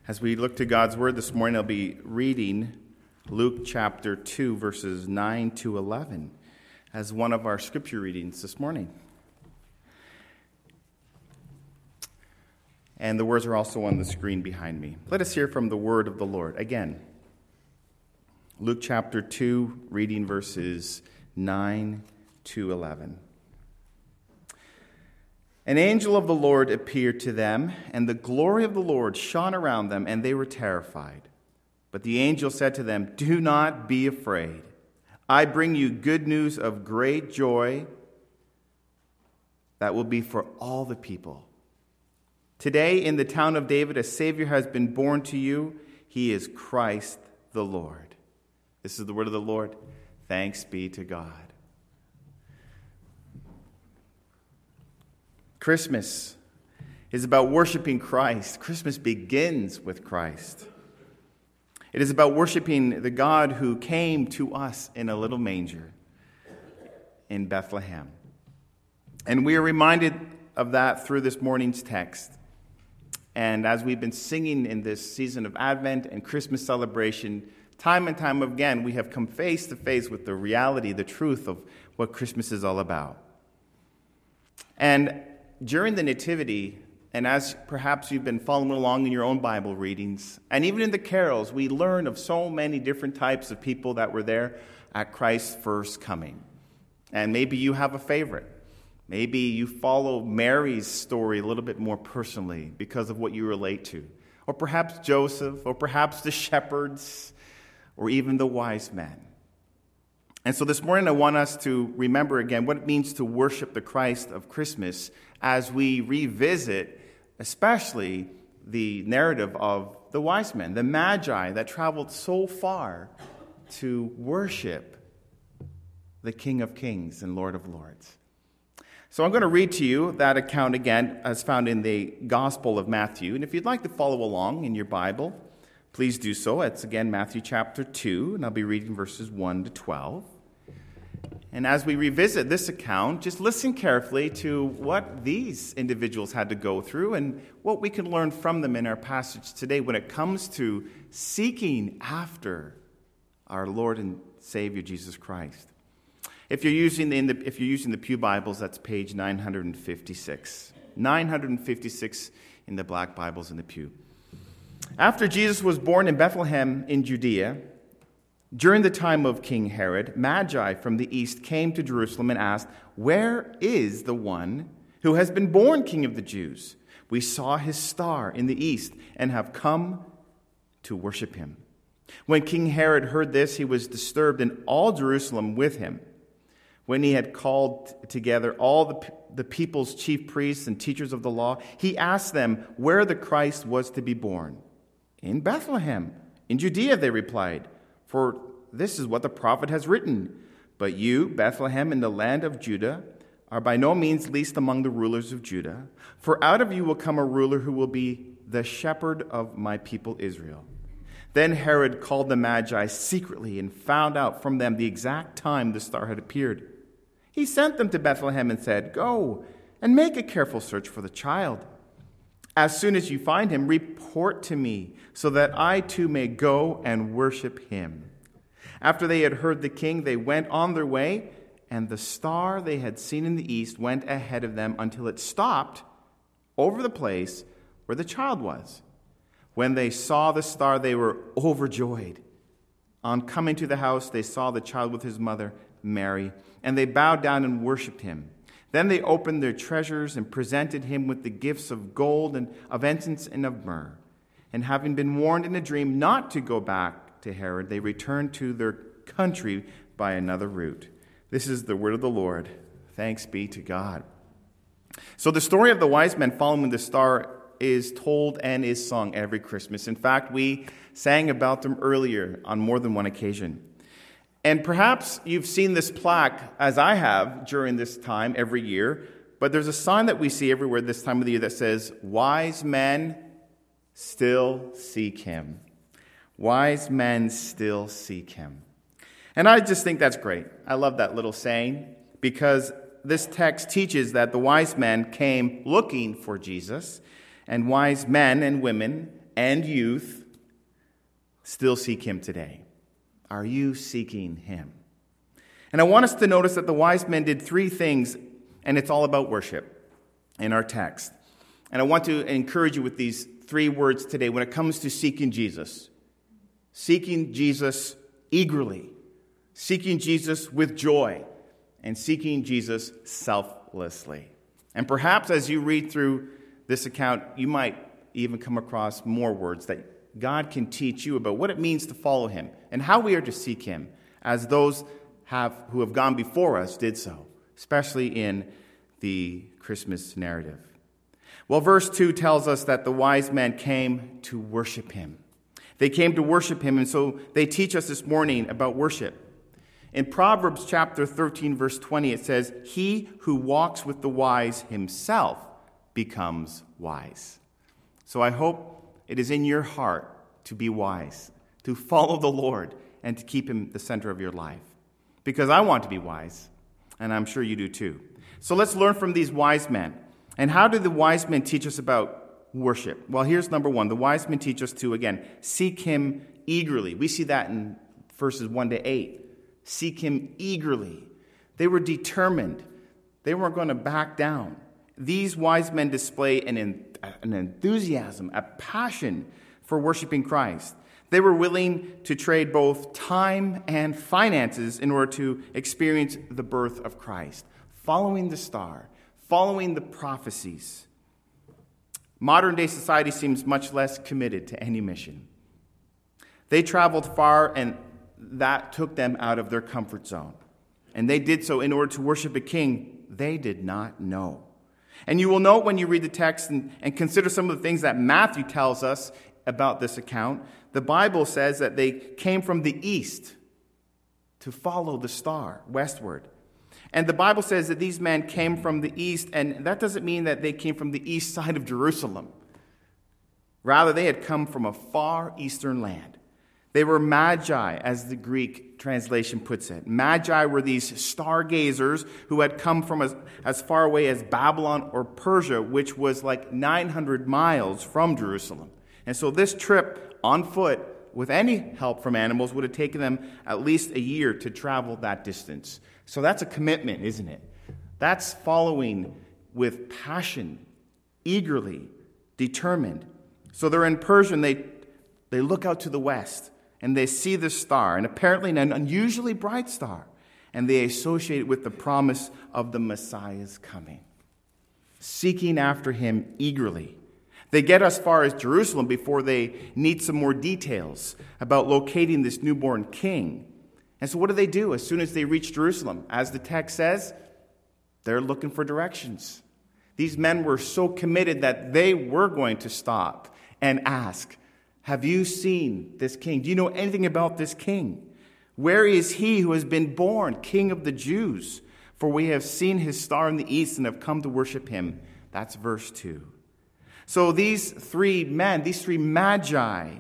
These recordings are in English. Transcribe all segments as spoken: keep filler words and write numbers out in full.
As we look to God's Word this morning, I'll be reading Luke chapter two, verses nine to eleven, as one of our scripture readings this morning. And the words are also on the screen behind me. Let us hear from the Word of the Lord. Again, Luke chapter two, reading verses nine to eleven. An angel of the Lord appeared to them, and the glory of the Lord shone around them, and they were terrified. But the angel said to them, "Do not be afraid. I bring you good news of great joy that will be for all the people. Today in the town of David, a Savior has been born to you. He is Christ the Lord." This is the word of the Lord. Thanks be to God. Christmas is about worshiping Christ. Christmas begins with Christ. It is about worshiping the God who came to us in a little manger in Bethlehem. And we are reminded of that through this morning's text. And as we've been singing in this season of Advent and Christmas celebration, time and time again, we have come face to face with the reality, the truth of what Christmas is all about. And during the Nativity, and as perhaps you've been following along in your own Bible readings, and even in the carols, we learn of so many different types of people that were there at Christ's first coming. And maybe you have a favorite. Maybe you follow Mary's story a little bit more personally because of what you relate to. Or perhaps Joseph, or perhaps the shepherds, or even the wise men. And so this morning I want us to remember again what it means to worship the Christ of Christmas as we revisit especially the narrative of the wise men, the Magi that traveled so far to worship the King of Kings and Lord of Lords. So I'm going to read to you that account again as found in the Gospel of Matthew. And if you'd like to follow along in your Bible, please do so. It's again Matthew chapter two, and I'll be reading verses one to twelve. And as we revisit this account, just listen carefully to what these individuals had to go through and what we can learn from them in our passage today when it comes to seeking after our Lord and Savior Jesus Christ. If you're using the, in the if you're using the Pew Bibles, that's page nine fifty-six. nine fifty-six in the black Bibles in the pew. After Jesus was born in Bethlehem in Judea, during the time of King Herod, Magi from the east came to Jerusalem and asked, "Where is the one who has been born King of the Jews? We saw his star in the east and have come to worship him." When King Herod heard this, he was disturbed, and all Jerusalem with him. When he had called together all the, the people's chief priests and teachers of the law, he asked them where the Christ was to be born. "In Bethlehem, in Judea," they replied. "For this is what the prophet has written. But you, Bethlehem, in the land of Judah, are by no means least among the rulers of Judah. For out of you will come a ruler who will be the shepherd of my people Israel." Then Herod called the Magi secretly and found out from them the exact time the star had appeared. He sent them to Bethlehem and said, "Go and make a careful search for the child. As soon as you find him, report to me, so that I too may go and worship him." After they had heard the king, they went on their way, and the star they had seen in the east went ahead of them until it stopped over the place where the child was. When they saw the star, they were overjoyed. On coming to the house, they saw the child with his mother, Mary, and they bowed down and worshipped him. Then they opened their treasures and presented him with the gifts of gold and of incense and of myrrh. And having been warned in a dream not to go back to Herod, they returned to their country by another route. This is the word of the Lord. Thanks be to God. So the story of the wise men following the star is told and is sung every Christmas. In fact, we sang about them earlier on more than one occasion. And perhaps you've seen this plaque, as I have, during this time every year. But there's a sign that we see everywhere this time of the year that says, "Wise men still seek him." Wise men still seek him. And I just think that's great. I love that little saying because this text teaches that the wise men came looking for Jesus, and wise men and women and youth still seek him today. Are you seeking him? And I want us to notice that the wise men did three things, and it's all about worship in our text. And I want to encourage you with these three words today when it comes to seeking Jesus. Seeking Jesus eagerly, seeking Jesus with joy, and seeking Jesus selflessly. And perhaps as you read through this account, you might even come across more words that God can teach you about what it means to follow him and how we are to seek him, as those have who have gone before us did so, especially in the Christmas narrative. Well, verse two tells us that the wise men came to worship him. They came to worship him, and so they teach us this morning about worship. In Proverbs chapter thirteen, verse twenty, it says, "He who walks with the wise himself becomes wise." So I hope it is in your heart to be wise, to follow the Lord, and to keep him the center of your life. Because I want to be wise, and I'm sure you do too. So let's learn from these wise men. And how do the wise men teach us about worship? Well, here's number one. The wise men teach us to, again, seek him eagerly. We see that in verses one to eight. Seek him eagerly. They were determined. They weren't going to back down. These wise men display an, an enthusiasm, a passion for worshiping Christ. They were willing to trade both time and finances in order to experience the birth of Christ, following the star, following the prophecies. Modern-day society seems much less committed to any mission. They traveled far, and that took them out of their comfort zone. And they did so in order to worship a king they did not know. And you will note when you read the text and, and consider some of the things that Matthew tells us about this account, the Bible says that they came from the east to follow the star westward. And the Bible says that these men came from the east, and that doesn't mean that they came from the east side of Jerusalem. Rather, they had come from a far eastern land. They were magi, as the Greek translation puts it. Magi were these stargazers who had come from as, as far away as Babylon or Persia, which was like nine hundred miles from Jerusalem. And so this trip on foot, with any help from animals, would have taken them at least a year to travel that distance. So that's a commitment, isn't it? That's following with passion, eagerly, determined. So they're in Persia, and they, they look out to the west, and they see the star, and apparently an unusually bright star, and they associate it with the promise of the Messiah's coming, seeking after him eagerly. They get as far as Jerusalem before they need some more details about locating this newborn king. And so what do they do as soon as they reach Jerusalem? As the text says, they're looking for directions. These men were so committed that they were going to stop and ask, "Have you seen this king? Do you know anything about this king? Where is he who has been born, King of the Jews? For we have seen his star in the east and have come to worship him." That's verse two. So these three men, these three magi,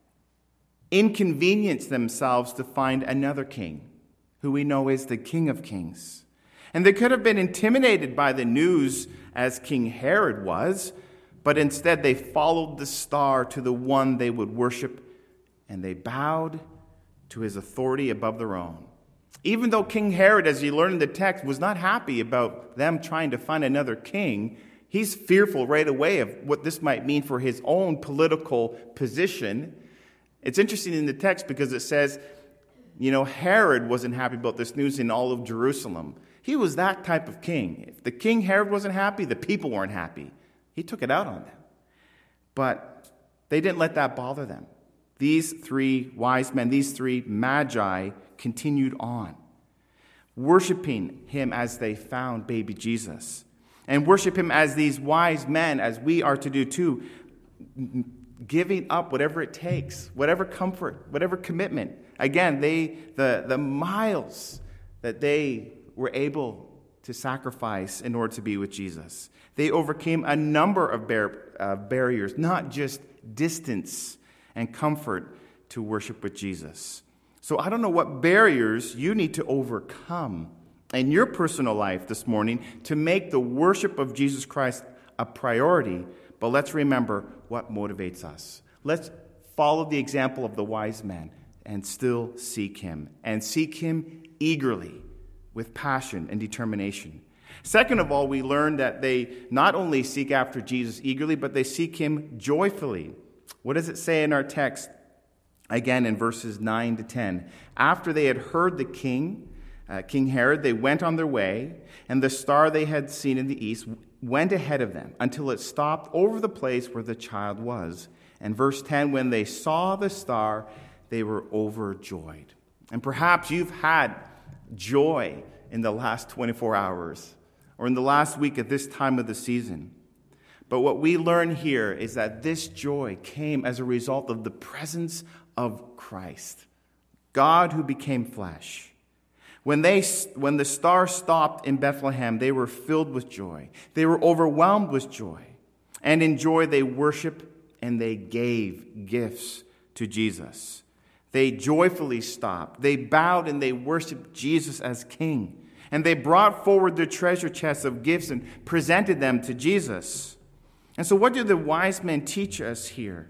inconvenience themselves to find another king, who we know is the King of Kings. And they could have been intimidated by the news as King Herod was, but instead they followed the star to the one they would worship, and they bowed to his authority above their own. Even though King Herod, as you learn in the text, was not happy about them trying to find another king, he's fearful right away of what this might mean for his own political position. It's interesting in the text because it says, you know, Herod wasn't happy about this news in all of Jerusalem. He was that type of king. If the king Herod wasn't happy, the people weren't happy. He took it out on them. But they didn't let that bother them. These three wise men, these three magi, continued on, worshiping him as they found baby Jesus. And worship him as these wise men, as we are to do too, giving up whatever it takes, whatever comfort, whatever commitment. Again, they the, the miles that they were able to sacrifice in order to be with Jesus. They overcame a number of bar- uh, barriers, not just distance and comfort to worship with Jesus. So I don't know what barriers you need to overcome in your personal life this morning to make the worship of Jesus Christ a priority. But let's remember what motivates us. let's follow the example of the wise men and still seek him, and seek him eagerly with passion and determination. Second of all, we learn that they not only seek after Jesus eagerly, but they seek him joyfully. What does it say in our text? Again, in verses nine to ten. After they had heard the king, uh, King Herod, they went on their way, and the star they had seen in the east went ahead of them until it stopped over the place where the child was. And verse ten, when they saw the star, they were overjoyed. And perhaps you've had joy in the last twenty-four hours or in the last week at this time of the season. But what we learn here is that this joy came as a result of the presence of Christ, God who became flesh. When they, when the star stopped in Bethlehem, they were filled with joy. They were overwhelmed with joy. And in joy, they worshiped and they gave gifts to Jesus. They joyfully stopped. They bowed and they worshiped Jesus as King. And they brought forward their treasure chests of gifts and presented them to Jesus. And so what do the wise men teach us here?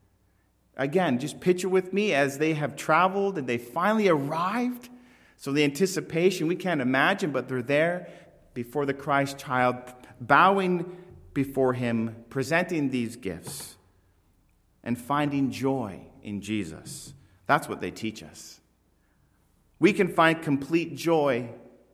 Again, just picture with me as they have traveled and they finally arrived. So the anticipation, we can't imagine, but they're there before the Christ child, bowing before him, presenting these gifts, and finding joy in Jesus. That's what they teach us. We can find complete joy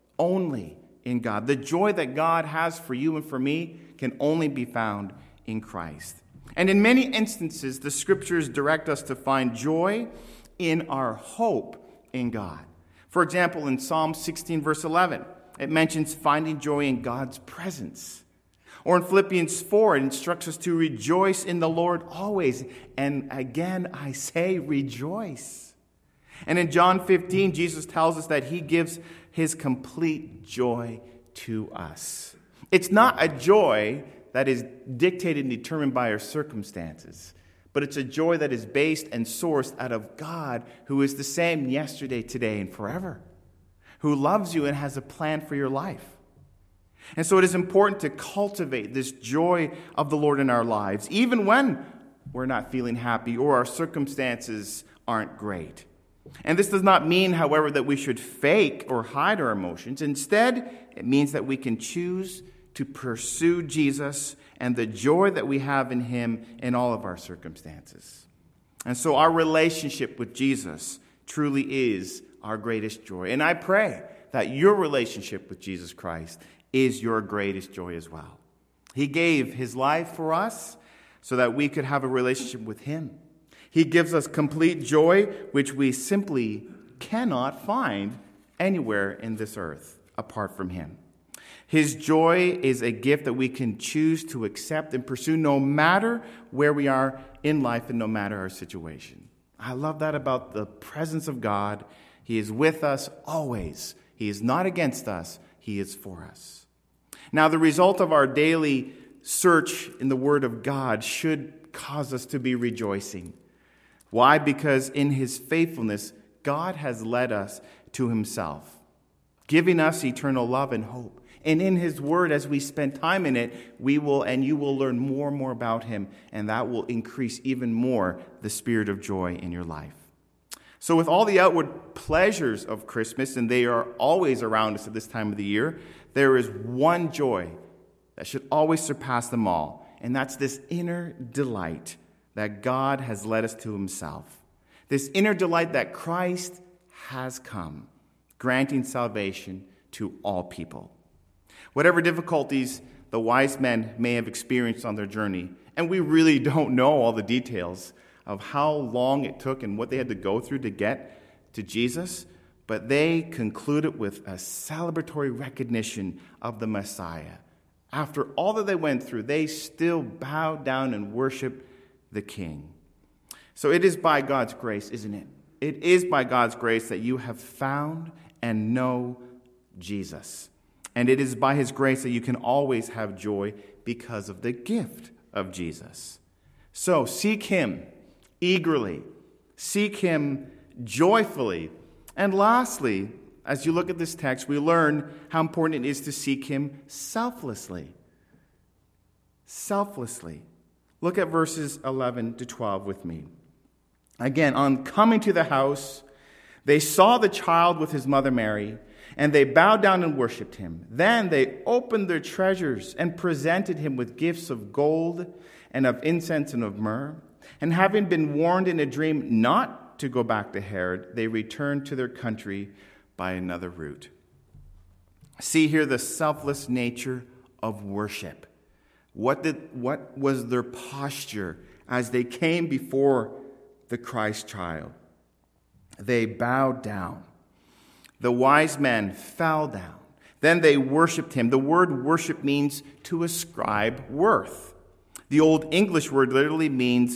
only in God. The joy that God has for you and for me can only be found in Christ. And in many instances, the scriptures direct us to find joy in our hope in God. For example, in Psalm sixteen, verse eleven, it mentions finding joy in God's presence. Or in Philippians four, it instructs us to rejoice in the Lord always. And again, I say rejoice. And in John fifteen, Jesus tells us that he gives his complete joy to us. It's not a joy that is dictated and determined by our circumstances, but it's a joy that is based and sourced out of God, who is the same yesterday, today, and forever, who loves you and has a plan for your life. And so it is important to cultivate this joy of the Lord in our lives, even when we're not feeling happy or our circumstances aren't great. And this does not mean, however, that we should fake or hide our emotions. Instead, it means that we can choose to pursue Jesus and the joy that we have in him in all of our circumstances. And so our relationship with Jesus truly is our greatest joy. And I pray that your relationship with Jesus Christ is your greatest joy as well. He gave his life for us so that we could have a relationship with him. He gives us complete joy, which we simply cannot find anywhere in this earth apart from him. His joy is a gift that we can choose to accept and pursue no matter where we are in life and no matter our situation. I love that about the presence of God. He is with us always. He is not against us. He is for us. Now, the result of our daily search in the Word of God should cause us to be rejoicing. Why? Because in his faithfulness, God has led us to himself, giving us eternal love and hope. And in his word, as we spend time in it, we will and you will learn more and more about him, and that will increase even more the spirit of joy in your life. So with all the outward pleasures of Christmas, and they are always around us at this time of the year, there is one joy that should always surpass them all, and that's this inner delight that God has led us to himself. This inner delight that Christ has come, granting salvation to all people. Whatever difficulties the wise men may have experienced on their journey, and we really don't know all the details of how long it took and what they had to go through to get to Jesus, but they concluded with a celebratory recognition of the Messiah. After all that they went through, they still bowed down and worshiped the King. So it is by God's grace, isn't it? It is by God's grace that you have found and know Jesus. And it is by his grace that you can always have joy because of the gift of Jesus. So seek him eagerly. Seek him joyfully. And lastly, as you look at this text, we learn how important it is to seek him selflessly. Selflessly. Look at verses eleven to twelve with me. Again, on coming to the house, they saw the child with his mother Mary, and they bowed down and worshipped him. Then they opened their treasures and presented him with gifts of gold and of incense and of myrrh. And having been warned in a dream not to go back to Herod, they returned to their country by another route. See here the selfless nature of worship. What did, what was their posture as they came before the Christ child? They bowed down. The wise men fell down. Then they worshiped him. The word worship means to ascribe worth. The Old English word literally means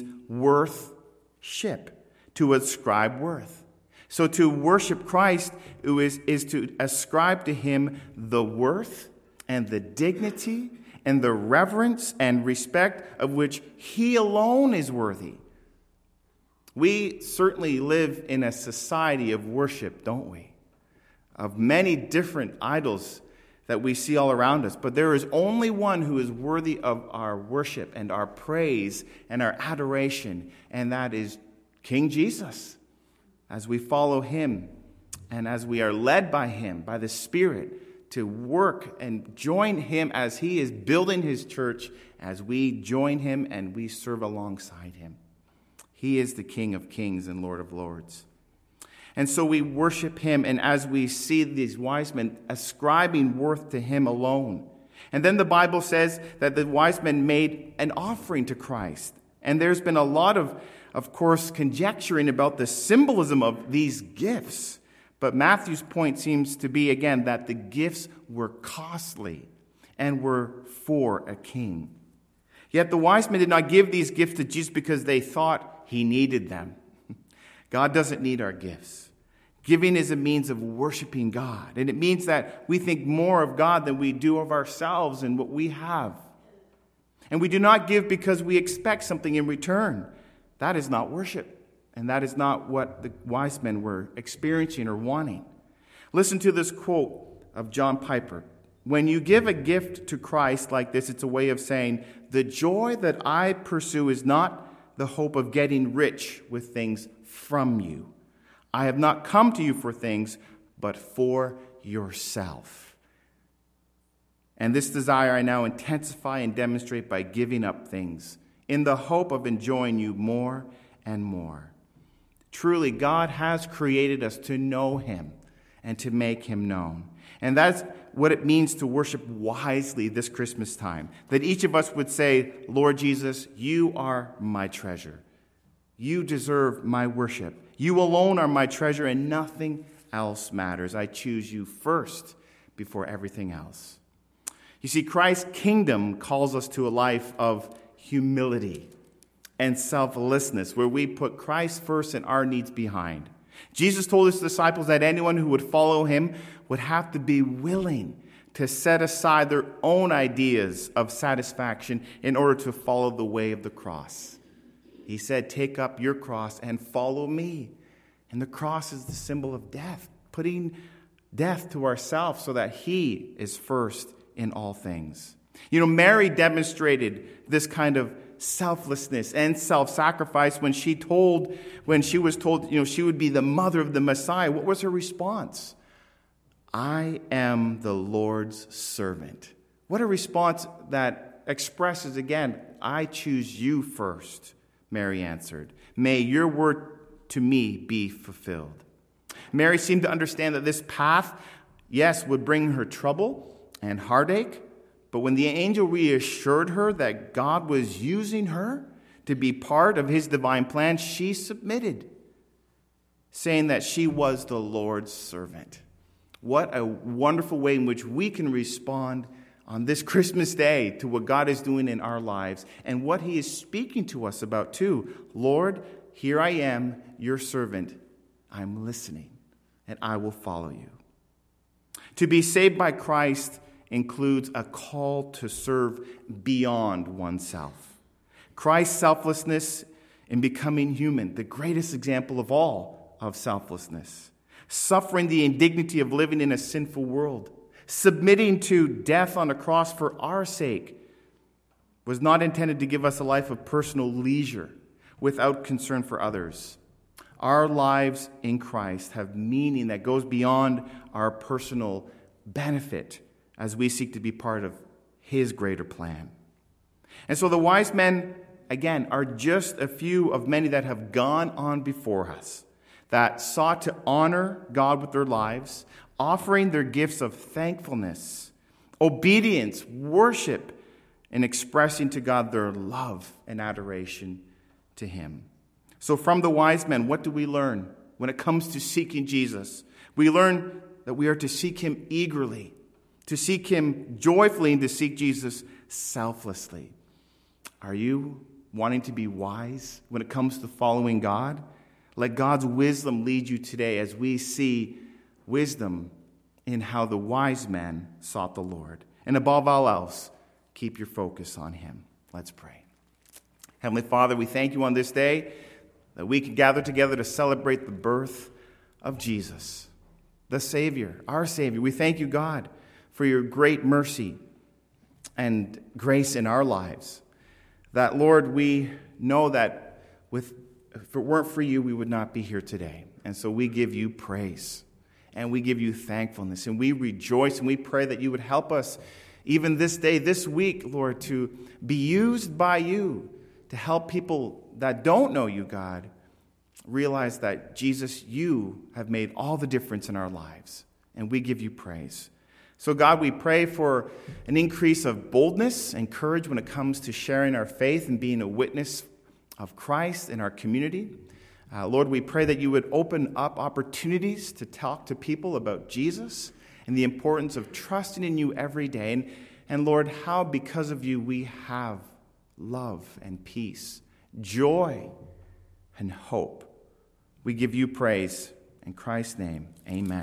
worth-ship, to ascribe worth. So to worship Christ is, is to ascribe to him the worth and the dignity and the reverence and respect of which he alone is worthy. We certainly live in a society of worship, don't we? Of many different idols that we see all around us. But there is only one who is worthy of our worship and our praise and our adoration, and that is King Jesus. As we follow him and as we are led by him, by the Spirit, to work and join him as he is building his church, as we join him and we serve alongside him. He is the King of kings and Lord of lords. And so we worship him, and as we see these wise men ascribing worth to him alone. And then the Bible says that the wise men made an offering to Christ. And there's been a lot of, of course, conjecturing about the symbolism of these gifts. But Matthew's point seems to be, again, that the gifts were costly and were for a king. Yet the wise men did not give these gifts to Jesus because they thought he needed them. God doesn't need our gifts. Giving is a means of worshiping God. And it means that we think more of God than we do of ourselves and what we have. And we do not give because we expect something in return. That is not worship. And that is not what the wise men were experiencing or wanting. Listen to this quote of John Piper. When you give a gift to Christ like this, it's a way of saying, the joy that I pursue is not the hope of getting rich with things from you. I have not come to you for things, but for yourself. And this desire I now intensify and demonstrate by giving up things in the hope of enjoying you more and more. Truly, God has created us to know him and to make him known. And that's what it means to worship wisely this Christmas time. That each of us would say, Lord Jesus, you are my treasure. You deserve my worship. You alone are my treasure, and nothing else matters. I choose you first before everything else. You see, Christ's kingdom calls us to a life of humility and selflessness, where we put Christ first and our needs behind. Jesus told his disciples that anyone who would follow him would have to be willing to set aside their own ideas of satisfaction in order to follow the way of the cross. He said, take up your cross and follow me. And the cross is the symbol of death, putting death to ourselves so that he is first in all things. You know, Mary demonstrated this kind of selflessness and self-sacrifice when she told, when she was told, you know, she would be the mother of the Messiah. What was her response? I am the Lord's servant. What a response that expresses, again, I choose you first, Mary answered. May your word to me be fulfilled. Mary seemed to understand that this path, yes, would bring her trouble and heartache, but when the angel reassured her that God was using her to be part of his divine plan, she submitted, saying that she was the Lord's servant. What a wonderful way in which we can respond on this Christmas day to what God is doing in our lives and what he is speaking to us about too. Lord, here I am, your servant. I'm listening, and I will follow you. To be saved by Christ includes a call to serve beyond oneself. Christ's selflessness in becoming human, the greatest example of all of selflessness. Suffering the indignity of living in a sinful world. Submitting to death on a cross for our sake. was not intended to give us a life of personal leisure without concern for others. Our lives in Christ have meaning that goes beyond our personal benefit as we seek to be part of his greater plan. And so the wise men, again, are just a few of many that have gone on before us, that sought to honor God with their lives, offering their gifts of thankfulness, obedience, worship, and expressing to God their love and adoration to him. So from the wise men, what do we learn when it comes to seeking Jesus? We learn that we are to seek him eagerly, to seek him joyfully, and to seek Jesus selflessly. Are you wanting to be wise when it comes to following God? Let God's wisdom lead you today as we see wisdom in how the wise men sought the Lord. And above all else, keep your focus on him. Let's pray. Heavenly Father, we thank you on this day that we can gather together to celebrate the birth of Jesus, the Savior, our Savior. We thank you, God, for your great mercy and grace in our lives. That, Lord, we know that with, if it weren't for you, we would not be here today. And so we give you praise and we give you thankfulness and we rejoice and we pray that you would help us even this day, this week, Lord, to be used by you to help people that don't know you, God, realize that, Jesus, you have made all the difference in our lives. And we give you praise. So, God, we pray for an increase of boldness and courage when it comes to sharing our faith and being a witness of Christ in our community. Uh, Lord, we pray that you would open up opportunities to talk to people about Jesus and the importance of trusting in you every day. And, and Lord, how because of you we have love and peace, joy and hope. We give you praise. In Christ's name, amen.